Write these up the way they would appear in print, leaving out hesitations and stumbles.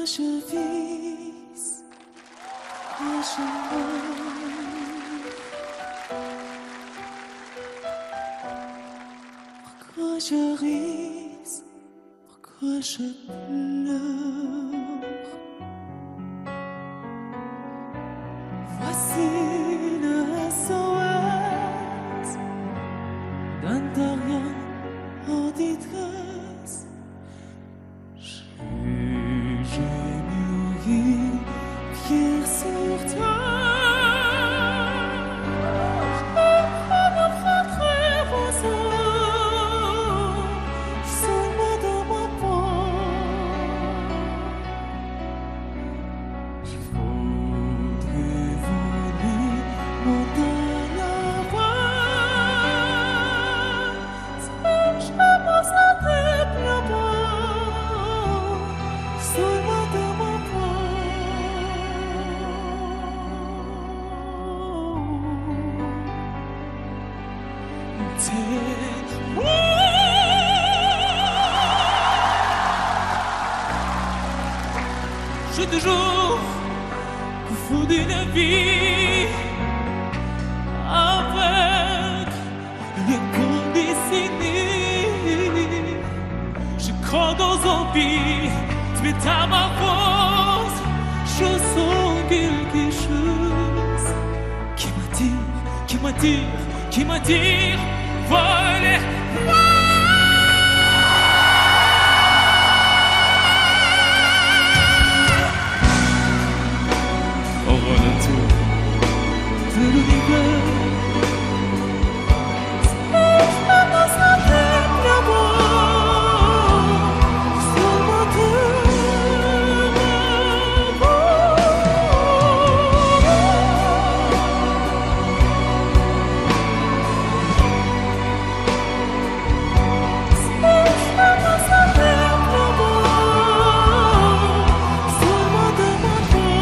Pourquoi je vis, pourquoi je meurs, pourquoi je ris, pourquoi je pleure. Voici le SOS d'un terrien en détresse. J'ai mûri, pierre sur terre. Je me prendrai vos âmes seulement dans ma peau. Je voudrais voler monter là-bas. Je me sentais plus beau seulement dans ma peau. J'ai toujours au fond d'une vie avec le conditionnel. Je crois aux zombies, mais à ma force, je sens quelque chose qui m'attire, voler. Au retour de l'univers, je me sentais plus beau seulement de ma peau. Je me sentais plus beau seulement de ma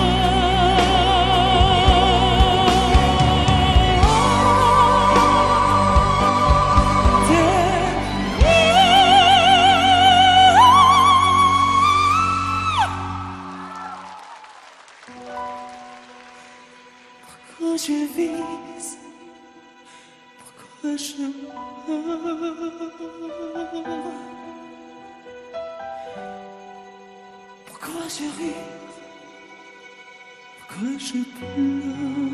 Pourquoi je vis, pourquoi je meurs, pourquoi je ris, pourquoi je pleure.